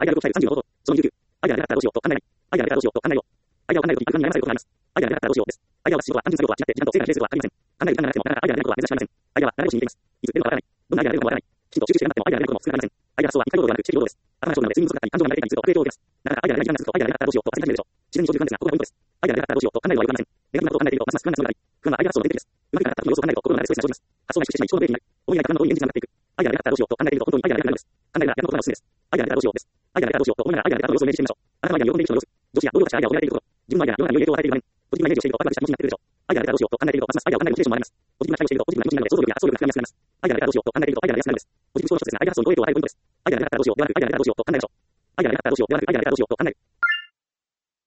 アイデアル5ファイル35フォト、その29、アイデアがなかったらどうしようと考えない。アイデアがなかったらどうしようと考えないよ。アイデアを考えるとき、に悩まされることがあります。アイデアがなかったらどうしようです。アイデアを出す仕事は単純作業とは違って時間と成果が比例することはありません。考える時間がなくても、なかなかアイデアが出ることは珍しくありません。アイデアは流れ星に似ています。いつ出るかわからない。どんなアイデアが出るかもわからない。きちんと集中して頑張ってもアイデアが出ることも少なくありません。アイデア発想は一回労働ではなく、地域労働です。頭の勝負なので睡眠不足だったり、感情が慣れていないにずっと悪影響を受けます。なかなかアイデアが出ない時間が続くと、アイデアがなかったらどうしようと焦り始めるでしょう。自然に生じる不安ですが、ここがポイントです。アイデアがなかったらどうしようと考えるのは良くありません。ネガティブなことを考えていると、ますます不安が募り上がり、不安はアイデア発想の出口です。うまくいかなかったという要素を考えると、心の中でストレスが生じます。発想が萎縮してしまい、思考のブレーキになる。思いや不安の通りにエンジンが上がっていく。アイデアがなかったらどうしようと考えていると、本当にアイデアがなくなるのです。考えがやることがおすすめです。アイデアがなかったらどうしようです。アイデアがなかったらどうしようと思いながらアイデアがなかった要素を明示してみましょう。あなたのアイデアに喜んでいる人の様子、上司や同僚たちがアイデアを褒められていること、自分のアイデアが世の中に良い影響を与えている場面、ポジティブなイメージをしているとワクワクした気持ちになってくるでしょう。アイデアがなかったらどうしようと考えていると、ますますアイデアを考えるモチベーションも上がります。